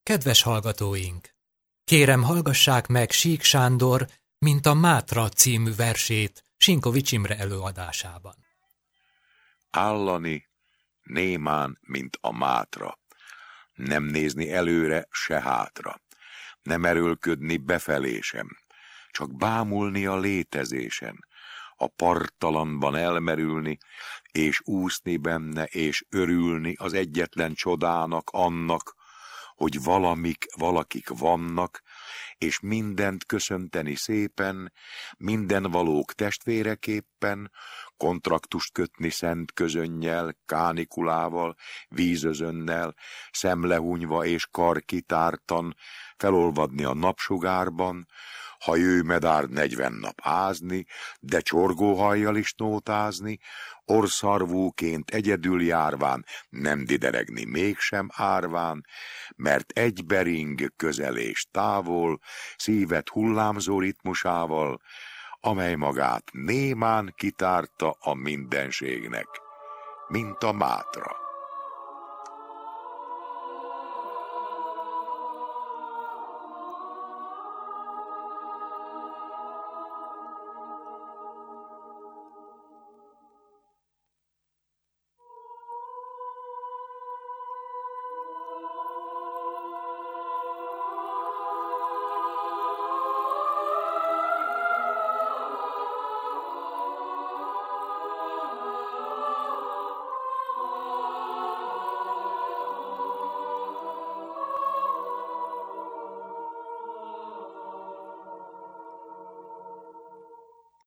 Kedves hallgatóink! Kérem, hallgassák meg Sík Sándor, mint a Mátra című versét Sinkovics Imre előadásában. Állani némán, mint a mátra, nem nézni előre se hátra, nem erőlködni befelé sem, csak bámulni a létezésen, a parttalanban elmerülni, és úszni benne, és örülni az egyetlen csodának, annak, hogy valakik vannak, és mindent köszönteni szépen, minden valók testvéreképpen, kontraktust kötni szent közönnyel, kánikulával, vízözönnel, szemlehunyva és kar kitártan, felolvadni a napsugárban, ha jöjmedár 40 nap ázni, de csorgóhajjal is nótázni, orszarvúként egyedül járván, nem dideregni mégsem árván, mert egy bering közel és távol, szívet hullámzó ritmusával, amely magát némán kitárta a mindenségnek, mint a mátra.